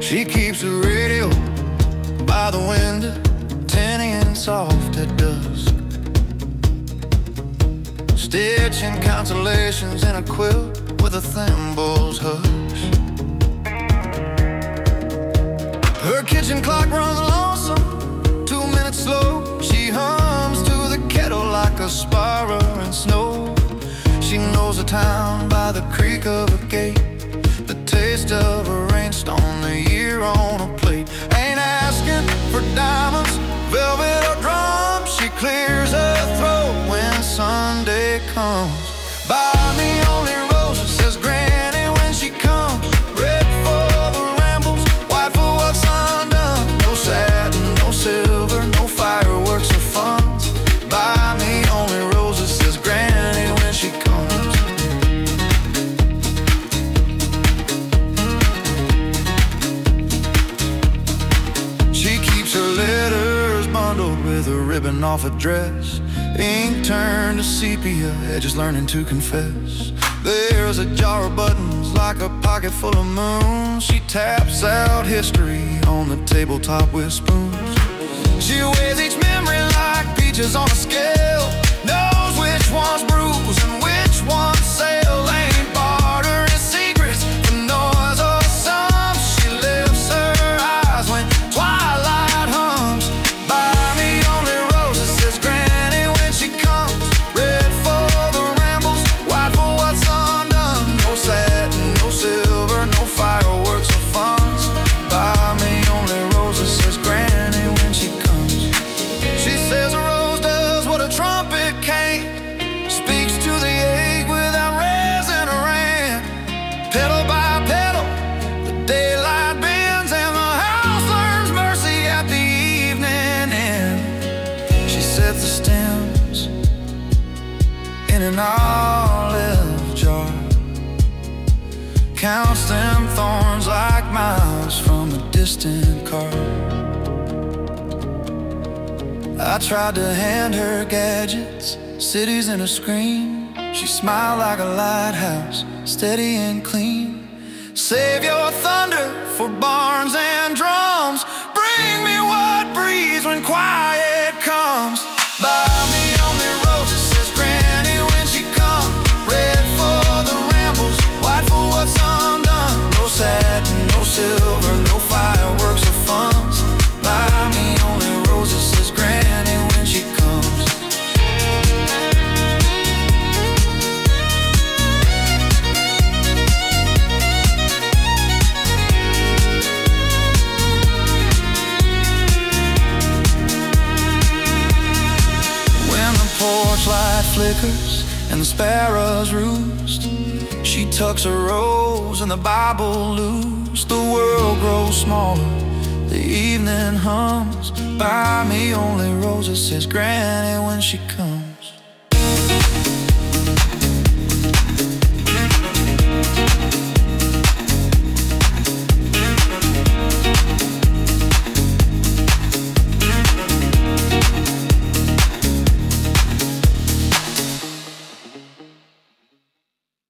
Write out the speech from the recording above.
She keeps the radio by the window, tinny and soft at dusk, stitching constellations in a quilt with a thimble's hush. Her kitchen clock runs lonesome, 2 minutes slow. She hums to the kettle like a sparrow in snow. She knows the town by the creak of a gate, the taste of a rainstorm, the year on a plate. Ain't asking for diamonds, velvet or drums. She clears her throat when Sunday comes. Buy me only roses, says Granny when she comes. Red for the rambles, white for what's undone. No satin, no silver, no fireworks or funds. Buy me only roses, says Granny when she comes. She keeps her letters bundled with a ribbon off a dress, ink turned to sepia, edges learning to confess. There's a jar of buttons like a pocket full of moons. She taps out history on the tabletop with spoons. She weighs each memory like peaches on a scale, knows which one's bruised and which one's sail. Ain't bartering secrets for noise or sums. She lifts her eyes when twilight hums. Buy me only roses, says Granny when she comes. Red for the rambles, white for what's undone. No satin, no silver, no fireworks or funds. Buy me only roses, says Granny when she comes. She says a rose does what a trumpet can't, speaks to the ache without raising her hand. Petal by petal, the daylight bends and the house learns mercy at the evening end. She sets the stems in an olive jar, counts them thorns like miles from a distant car. I tried to hand her gadgets, cities in a screen. She smiled like a lighthouse, steady and clean. Save your thunder for barns and drums. Bring me what breathes when quiet comes. Buy me only roses, says Granny when she comes. Red for the rambles, white for what's undone. No satin, no silver, no fireworks or funds. Buy me only roses, says Granny when she comes. When the porch light flickers and the sparrows roost, she tucks her rose and the Bible loose. The world grows smaller, the evening hums. Buy me only roses, says Granny when she comes.